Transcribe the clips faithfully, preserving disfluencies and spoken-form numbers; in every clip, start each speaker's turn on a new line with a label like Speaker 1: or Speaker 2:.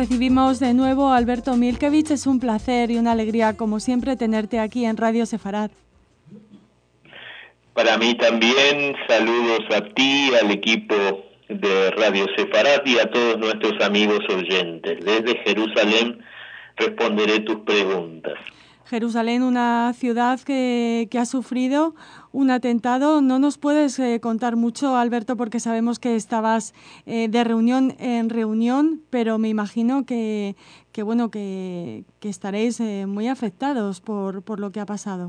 Speaker 1: recibimos de nuevo a Alberto Milkevich. Es un placer y una alegría, como siempre, tenerte aquí en Radio Sefarad.
Speaker 2: Para mí también, saludos a ti, al equipo de Radio Sefarad y a todos nuestros amigos oyentes. Desde Jerusalén responderé tus preguntas.
Speaker 1: Jerusalén, una ciudad que, que ha sufrido un atentado. No nos puedes eh, contar mucho, Alberto, porque sabemos que estabas eh, de reunión en reunión, pero me imagino que, que bueno, que, que estaréis eh, muy afectados por, por lo que ha pasado.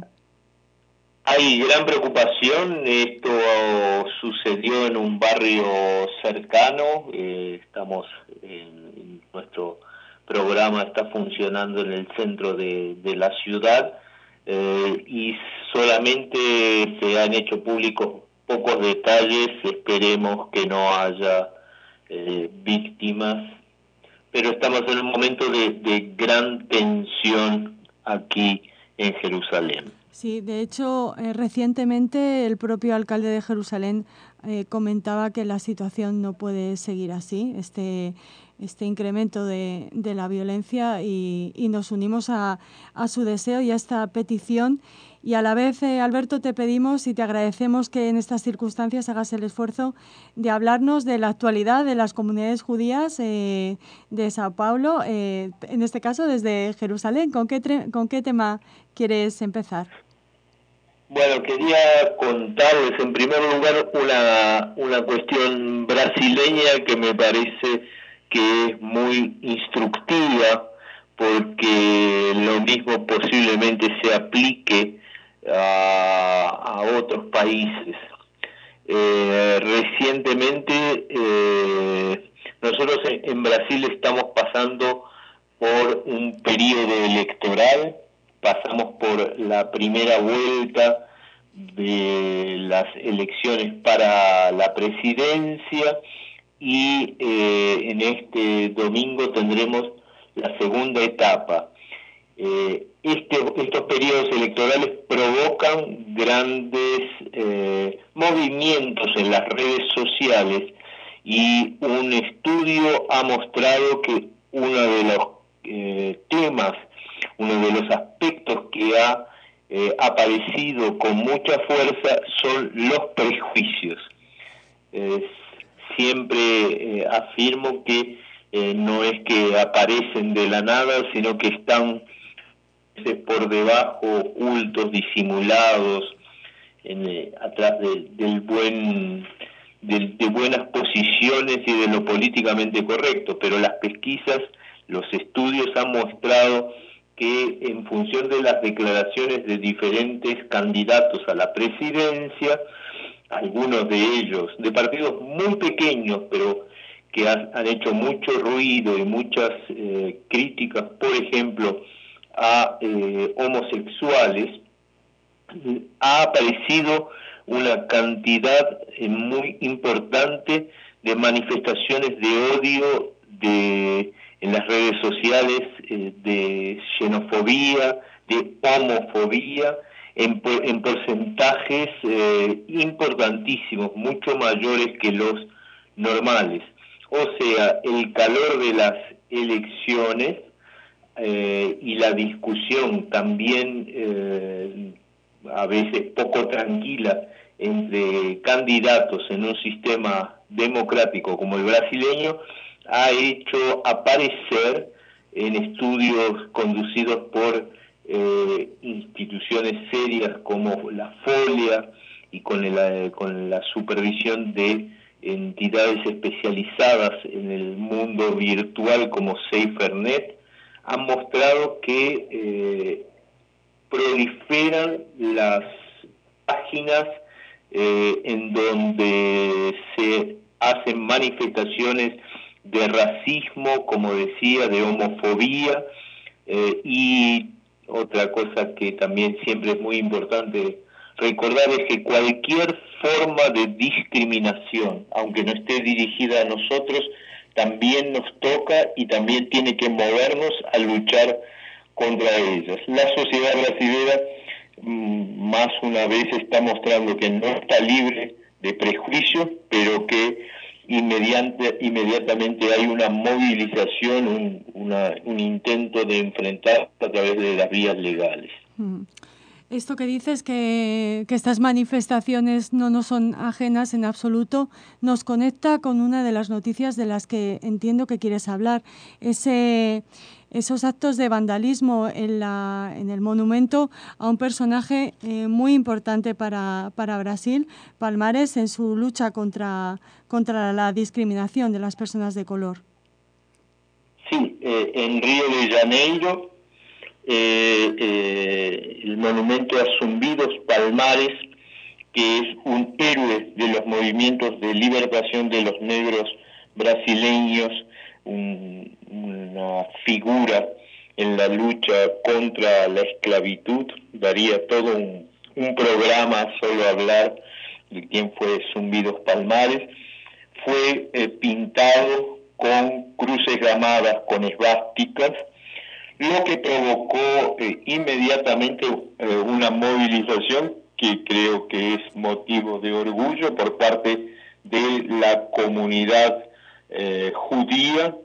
Speaker 2: Hay gran preocupación. Esto sucedió en un barrio cercano. Eh, estamos en, en nuestro programa está funcionando en el centro de, de la ciudad eh, y solamente se han hecho públicos pocos detalles. Esperemos que no haya eh, víctimas, pero estamos en un momento de, de gran tensión aquí en Jerusalén.
Speaker 1: Sí, de hecho, eh, recientemente el propio alcalde de Jerusalén eh, comentaba que la situación no puede seguir así, este, este incremento de, de la violencia, y, y nos unimos a, a su deseo y a esta petición. Y a la vez, eh, Alberto, te pedimos y te agradecemos que en estas circunstancias hagas el esfuerzo de hablarnos de la actualidad de las comunidades judías eh, de Sao Paulo, eh, en este caso desde Jerusalén. ¿Con qué, tre- con qué tema quieres empezar?
Speaker 2: Bueno, quería contarles en primer lugar una, una cuestión brasileña que me parece que es muy instructiva, porque lo mismo posiblemente se aplique a, a otros países. Eh, recientemente eh, nosotros en, en Brasil estamos pasando por un periodo electoral. Pasamos por la primera vuelta de las elecciones para la presidencia y eh, en este domingo tendremos la segunda etapa. Eh, este, estos periodos electorales provocan grandes eh, movimientos en las redes sociales y un estudio ha mostrado que uno de los eh, temas uno de los aspectos que ha eh, aparecido con mucha fuerza son los prejuicios. Eh, siempre eh, afirmo que eh, no es que aparecen de la nada, sino que están eh, por debajo, ocultos, disimulados, en, eh, atrás de, del buen, de, de buenas posiciones y de lo políticamente correcto. Pero las pesquisas, los estudios han mostrado que en función de las declaraciones de diferentes candidatos a la presidencia, algunos de ellos de partidos muy pequeños, pero que han, han hecho mucho ruido y muchas eh, críticas, por ejemplo, a eh, homosexuales, ha aparecido una cantidad eh, muy importante de manifestaciones de odio de en las redes sociales, eh, de xenofobia, de homofobia, en, en porcentajes eh, importantísimos, mucho mayores que los normales. O sea, el calor de las elecciones eh, y la discusión también eh, a veces poco tranquila entre candidatos en un sistema democrático como el brasileño, ha hecho aparecer en estudios conducidos por eh, instituciones serias como la Folia y con, el, con la supervisión de entidades especializadas en el mundo virtual como SaferNet, han mostrado que eh, proliferan las páginas eh, en donde se hacen manifestaciones de racismo, como decía, de homofobia, eh, y otra cosa que también siempre es muy importante recordar es que cualquier forma de discriminación, aunque no esté dirigida a nosotros, también nos toca y también tiene que movernos a luchar contra ellas. La sociedad brasileña mmm, más una vez está mostrando que no está libre de prejuicios, pero que inmediante, inmediatamente hay una movilización, un, una, un intento de enfrentar a través de las vías legales.
Speaker 1: Mm. Esto que dices, que, que estas manifestaciones no nos son ajenas en absoluto, nos conecta con una de las noticias de las que entiendo que quieres hablar. Ese, esos actos de vandalismo en, la, en el monumento a un personaje eh, muy importante para, para Brasil, Palmares, en su lucha contra, contra la discriminación de las personas de color.
Speaker 2: Sí, eh, en Río de Janeiro, eh, eh, el monumento a Zumbidos Palmares, que es un héroe de los movimientos de liberación de los negros brasileños, un, una figura en la lucha contra la esclavitud. Daría todo un, un programa solo hablar de quién fue Zumbidos Palmares. Fue eh, pintado con cruces gamadas, con esvásticas, lo que provocó eh, inmediatamente eh, una movilización que creo que es motivo de orgullo por parte de la comunidad eh, judía,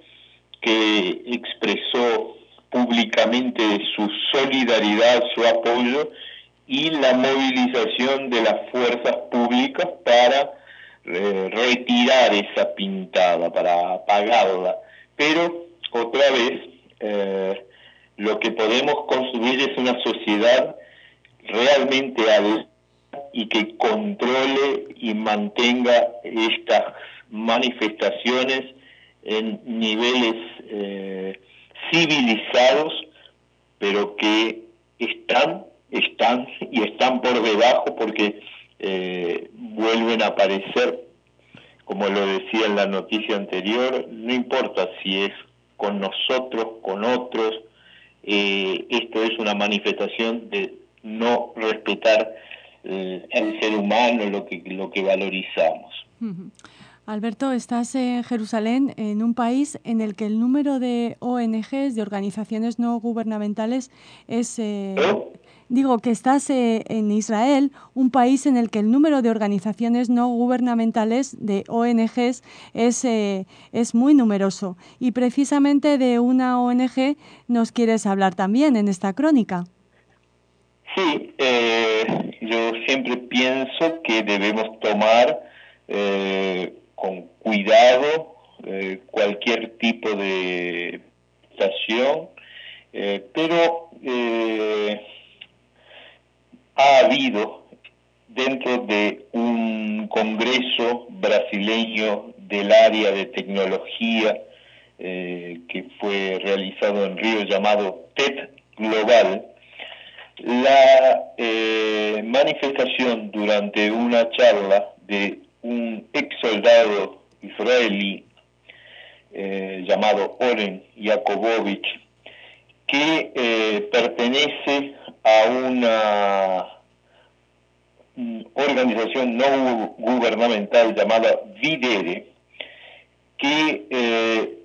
Speaker 2: que expresó públicamente su solidaridad, su apoyo y la movilización de las fuerzas públicas para eh, retirar esa pintada, para apagarla. Pero otra vez, eh, lo que podemos construir es una sociedad realmente adulta y que controle y mantenga estas manifestaciones en niveles eh, civilizados, pero que están, están y están por debajo porque eh, vuelven a aparecer, como lo decía en la noticia anterior, no importa si es con nosotros, con otros, eh, esto es una manifestación de no respetar eh, al ser humano, lo que, lo que valorizamos.
Speaker 1: Uh-huh. Alberto, estás en Jerusalén, en un país en el que el número de O N Ges, de organizaciones no gubernamentales, es... Eh,
Speaker 2: ¿No?
Speaker 1: Digo que estás eh, en Israel, un país en el que el número de organizaciones no gubernamentales, de O N Ges, es, eh, es muy numeroso. Y precisamente de una O N Ge nos quieres hablar también en esta crónica.
Speaker 2: Sí, eh, yo siempre pienso que debemos tomar eh, con cuidado eh, cualquier tipo de estación, eh, pero eh, ha habido dentro de un congreso brasileño del área de tecnología eh, que fue realizado en Río llamado T E D Global, la eh, manifestación durante una charla de un ex soldado israelí eh, llamado Oren Yakobovich, que eh, pertenece a una organización no gubernamental llamada Videre, que eh,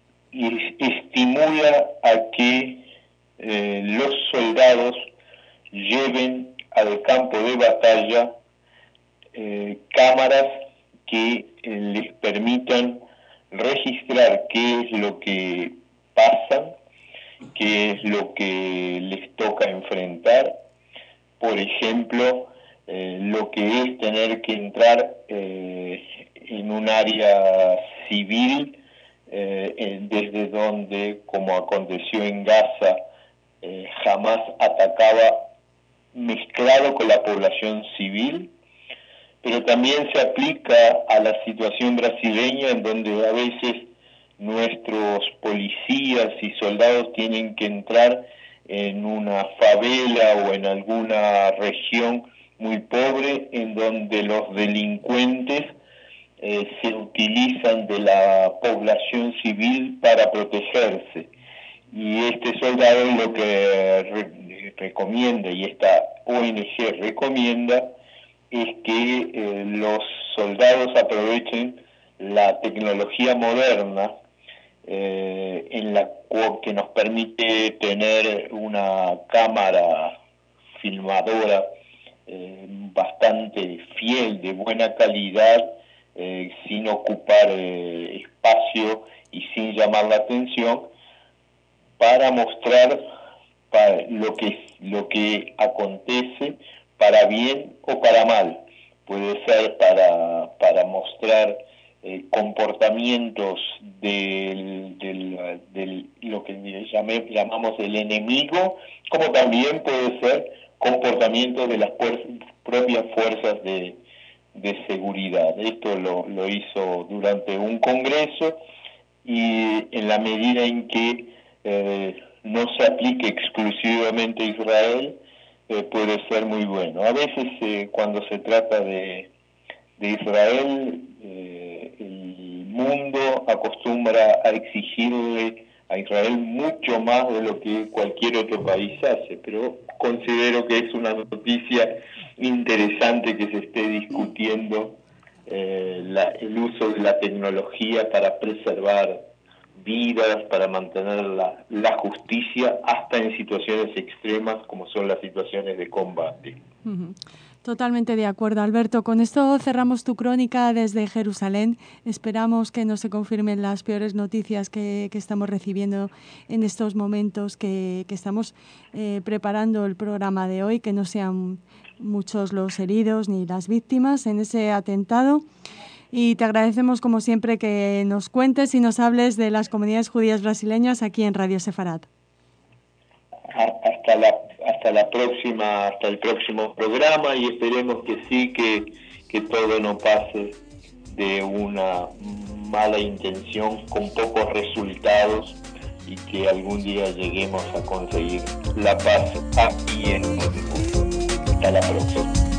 Speaker 2: estimula a que eh, los soldados lleven al campo de batalla eh, cámaras que eh, les permitan registrar qué es lo que pasa, qué es lo que les toca enfrentar. Por ejemplo, eh, lo que es tener que entrar eh, en un área civil, eh, desde donde, como aconteció en Gaza, eh, jamás atacaba mezclado con la población civil, pero también se aplica a la situación brasileña, en donde a veces nuestros policías y soldados tienen que entrar en una favela o en alguna región muy pobre, en donde los delincuentes eh, se utilizan de la población civil para protegerse. Y este soldado lo que re recomienda, y esta O N G recomienda, es que eh, los soldados aprovechen la tecnología moderna eh, en la que nos permite tener una cámara filmadora eh, bastante fiel, de buena calidad, eh, sin ocupar eh, espacio y sin llamar la atención, para mostrar para lo que, lo que acontece para bien o para mal. Puede ser para, para mostrar eh, comportamientos del, del, del lo que llamé, llamamos el enemigo, como también puede ser comportamientos de las fuerzas, propias fuerzas de, de seguridad. Esto lo, lo hizo durante un congreso, y en la medida en que eh, no se aplique exclusivamente a Israel, eh, puede ser muy bueno. A veces eh, cuando se trata de, de Israel, eh, el mundo acostumbra a exigirle a Israel mucho más de lo que cualquier otro país hace, pero considero que es una noticia interesante que se esté discutiendo eh, la, el uso de la tecnología para preservar vidas, para mantener la, la justicia hasta en situaciones extremas como son las situaciones de combate.
Speaker 1: Uh-huh. Totalmente de acuerdo, Alberto. Con esto cerramos tu crónica desde Jerusalén. Esperamos que no se confirmen las peores noticias que, que estamos recibiendo en estos momentos, que, que estamos eh, preparando el programa de hoy, que no sean muchos los heridos ni las víctimas en ese atentado. Y te agradecemos, como siempre, que nos cuentes y nos hables de las comunidades judías brasileñas aquí en Radio Sefarad.
Speaker 2: Hasta la, hasta la próxima, hasta el próximo programa, y esperemos que sí, que, que todo no pase de una mala intención con pocos resultados, y que algún día lleguemos a conseguir la paz aquí en México. Hasta la próxima.